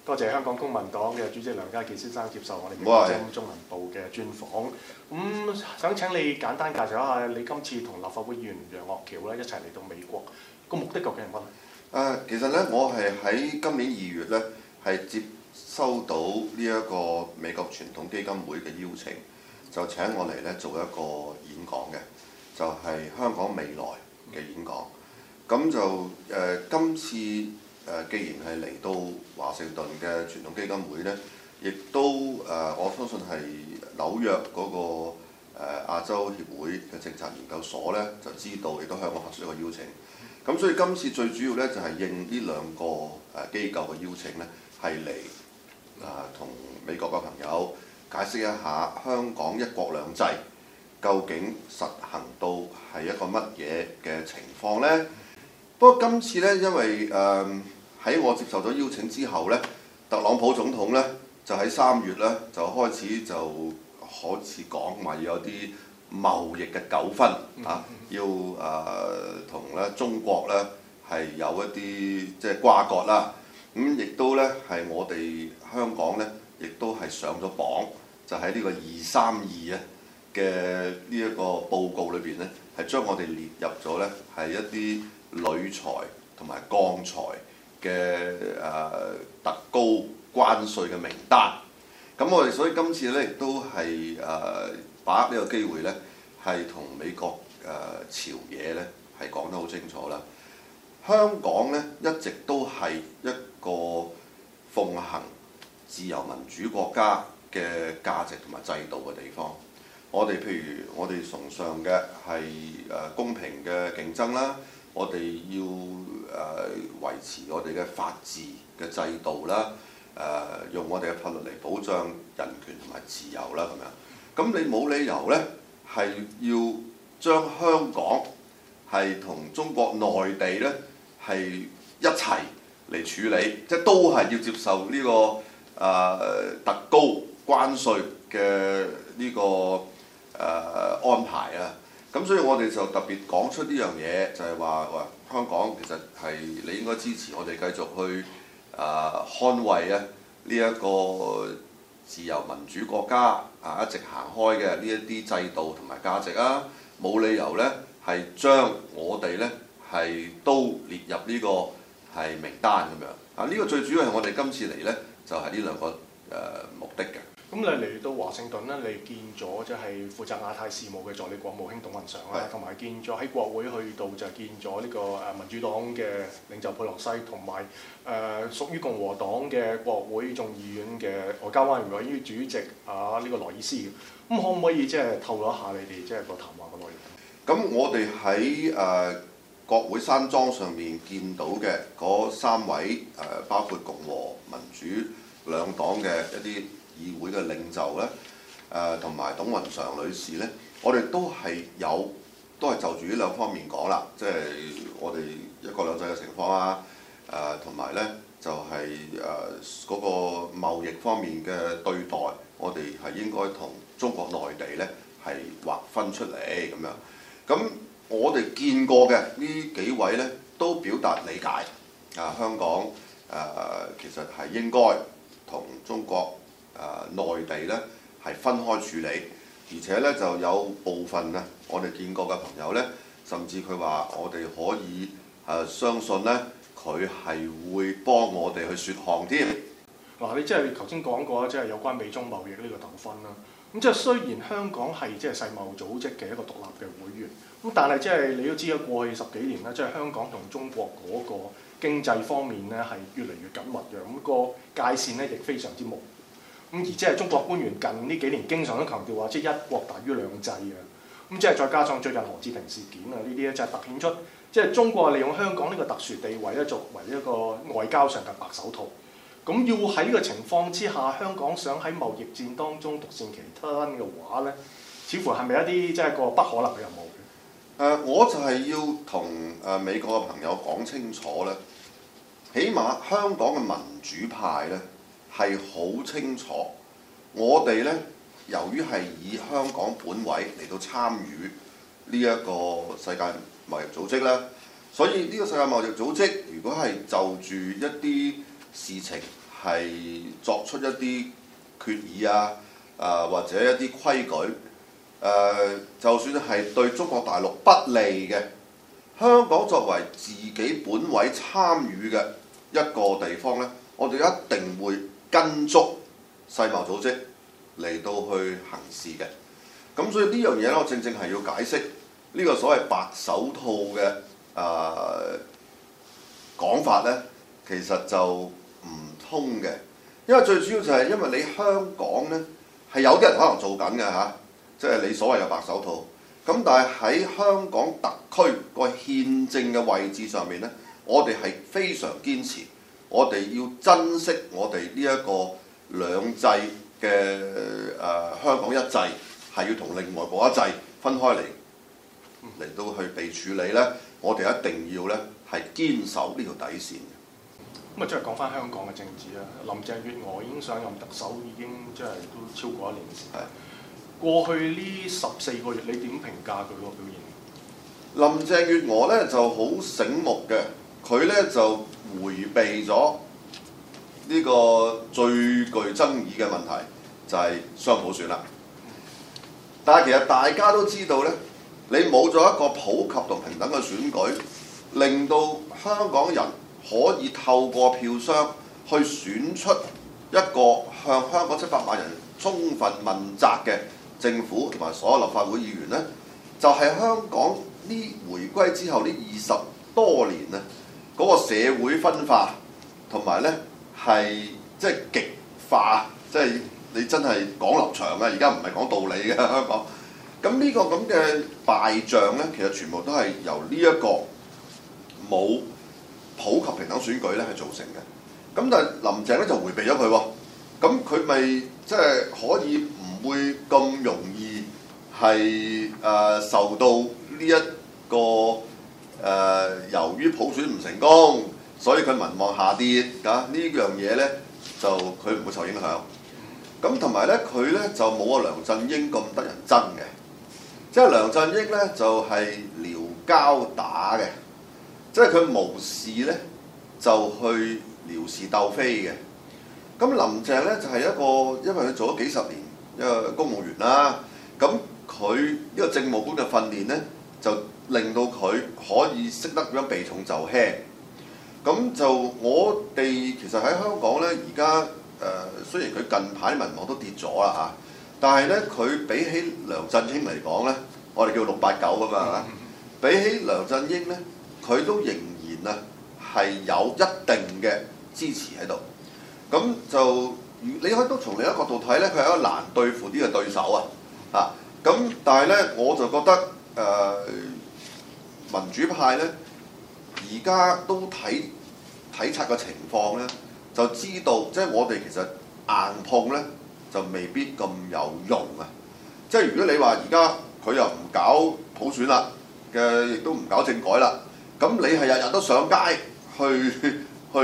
多謝香港公民黨嘅主席梁家傑先生接受我哋嘅中文部嘅專訪。想請你簡單介紹一下你今次同立法會議員楊岳橋咧一齊嚟到美國個目的究竟係乜？ 其實咧，我係喺今年2月咧係接收到呢一個美國傳統基金會嘅邀請，就請我嚟咧做一個演講嘅，就係香港未來嘅演講。咁就今次既然係嚟到華盛頓嘅傳統基金會咧，亦都我相信係紐約嗰個亞洲協會嘅政策研究所咧就知道，亦都向我發出一個邀請。咁所以今次最主要咧就係應呢兩個機構嘅邀請咧，係嚟同美國嘅朋友解釋一下香港一國兩制究竟實行到係一個乜嘢嘅情況咧。不過今次咧，因為喺我接受咗邀請之後咧，特朗普總統咧就喺3月咧就開始講話要有啲貿易嘅糾紛要同咧中國咧係有一啲即係瓜葛啦。亦都咧係我哋香港咧，亦都係上咗榜，就喺呢個232嘅呢一個報告裏邊咧，係將我哋列入咗咧係一啲鋁材同埋鋼材嘅特高關稅嘅名單。咁我哋所以今次咧亦都係把握呢個機會咧，係同美國朝野咧係講得好清楚啦。香港咧一直都係一個奉行自由民主國家嘅價值同埋制度嘅地方。譬如我哋崇尚嘅係公平嘅競爭啦，我哋要維持我哋嘅法治嘅制度啦，用我哋嘅法律嚟保障人權同埋自由啦咁樣。咁你冇理由咧係要將香港係同中國內地咧係一齊嚟處理，即係都係要接受呢個特高關稅嘅呢個安排啊。咁所以我哋就特別講出呢樣嘢，就係話香港其實係你應該支持我哋繼續去捍衛啊呢一個自由民主國家一直行開嘅呢一啲制度同埋價值啊，冇理由咧係將我哋咧係都列入呢個係名單咁樣。呢個最主要係我哋今次嚟咧就係呢兩個目的嘅。 咁你嚟到華盛頓咧，你見咗即係負責亞太事務嘅助理國務卿董運祥啦，同埋見咗喺國會去到就見咗呢個民主黨嘅領袖佩洛西，同埋屬於共和黨嘅國會眾議院嘅外交委員會主席呢個羅伊斯。咁可唔可以即係透露一下你哋即係個談話嘅內容？ 咁我哋喺國會山莊上面見到嘅嗰3位包括共和民主兩黨嘅一啲議會嘅領袖咧，同埋董運祥女士咧，我哋都係就住呢兩方面講啦，即係我哋一國兩制嘅情況啊，同埋咧就係嗰個貿易方面嘅對待，我哋係應該同中國內地咧係劃分出嚟咁樣。咁我哋見過嘅呢幾位咧都表達理解，香港其實係應該同中國內地咧係分開處理，而且咧就有部分啊，我哋見過嘅朋友咧，甚至佢話我哋可以相信咧，佢係會幫我哋去説項添。 你即係頭先講過即係有關美中貿易呢個糾紛啦。咁即係雖然香港係即係世貿組織嘅一個獨立嘅會員，咁但係即係你都知啦，過去10幾年咧，即係香港同中國嗰個經濟方面咧係越嚟越緊密嘅，咁個界線咧亦非常之模糊。咁而即係中國官員近呢幾年經常都強調話，即係一國大於兩制啊。咁即係再加上最近何志平事件啊，呢啲咧就係突顯出即係中國利用香港呢個特殊地位咧作為一個外交上嘅白手套。咁要喺呢個情況之下，香港想喺貿易戰當中獨善其身嘅話咧，似乎係咪一啲即係個不可能嘅任務？ 我就係要同美國嘅朋友講清楚咧，起碼香港嘅民主派咧係好清楚，我哋咧由於係以香港本位嚟到參與呢一個世界貿易組織咧，所以呢個世界貿易組織如果係就住一啲事情係作出一啲決議啊，或者一啲規矩，就算係對中國大陸不利嘅，香港作為自己本位參與嘅一個地方呢，我哋一定會跟足世貿組織嚟到去行事嘅。咁所以呢樣嘢咧，我正係要解釋呢個所謂白手套嘅講法呢，其實就唔通嘅。因為最主要就係因為你香港呢，係有啲人可能做緊嘅嚇，即係你所謂嘅白手套。咁但係喺香港特區個憲政嘅位置上面呢，我哋係非常堅持，我哋要珍惜我哋呢一個兩制嘅香港一制，係要同另外嗰一制分開嚟到去被處理呢。我哋一定要呢係堅守呢條底線。 咁啊，即係講翻香港嘅政治啦。林鄭月娥已經上任特首，已經即係都超過1年時間。過去呢14個月，你點評價佢個表現？ 林鄭月娥呢就好醒目嘅，佢呢就迴避咗呢個最具爭議嘅問題，就係雙普選啦。但係其實大家都知道呢，你冇咗一個普及同平等嘅選舉，令到香港人可以透過票箱去選出一個向香港700萬人充分問責嘅政府同埋所有立法會議員呢，就係香港呢回歸之後呢20多年啊，嗰個社會分化同埋呢係即係極化，即係你真係講立場啊！而家唔係講道理嘅香港。咁呢個咁嘅敗仗呢，其實全部都係由呢一個冇普及平等選舉呢係造成嘅。咁但係林鄭呢就迴避咗佢喎，咁佢咪即係可以唔會咁容易係受到呢一個由於普選唔成功，所以佢民望下跌呢樣嘢呢，就佢唔會受影響。咁同埋呢，佢呢就冇阿梁振英咁得人憎嘅，即係梁振英呢就係撩交打嘅，即係佢無事呢就去撩事鬥非嘅。咁林鄭呢就係一個，因為佢做咗幾十年一個公務員啦，咁佢呢個政務官嘅訓練呢，就令到佢可以識得點樣避重就輕。咁就我哋其實喺香港呢，而家雖然佢近排民望都跌咗啦嚇，但係呢，佢比起梁振英嚟講呢，我哋叫689啊嘛，比起梁振英呢，佢都仍然啊係有一定嘅支持喺度。咁就你可以都從另一個角度睇呢，佢係一個難對付啲嘅對手啊！咁但係呢，我就覺得民主派呢，而家都體察個情況呢，就知道即係我哋其實硬碰呢，就未必咁有用啊！即係如果你話而家佢又唔搞普選啦嘅，亦都唔搞政改啦，咁你係日日都上街去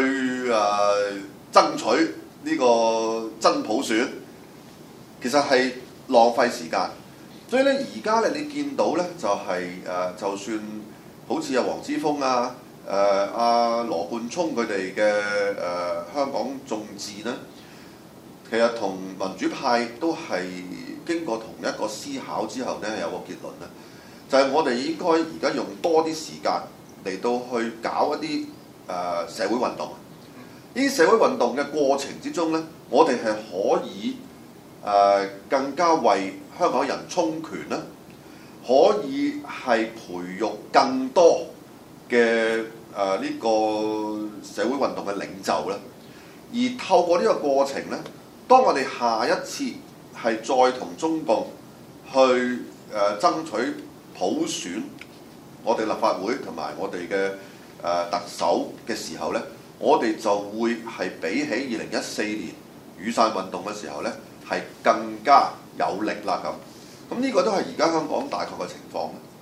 爭取呢個真普選，其實係浪費時間。所以咧，而家咧你見到咧就係就算好似阿黃之鋒啊、阿羅冠聰佢哋嘅香港眾志咧，其實同民主派都係經過同一個思考之後咧，有個結論咧，就係我哋應該而家用多啲時間嚟到去搞一啲社會運動。呢啲社會運動嘅過程之中呢，我哋係可以更加為香港人充權啦，可以係培育更多嘅呢個社會運動嘅領袖啦。而透過呢個過程呢，當我哋下一次係再同中共去爭取普選我哋立法會同埋我哋嘅特首嘅時候呢，我哋就會係比起2014年雨傘運動嘅時候呢，係更加有力啦咁。咁呢個都係而家香港大概嘅情況。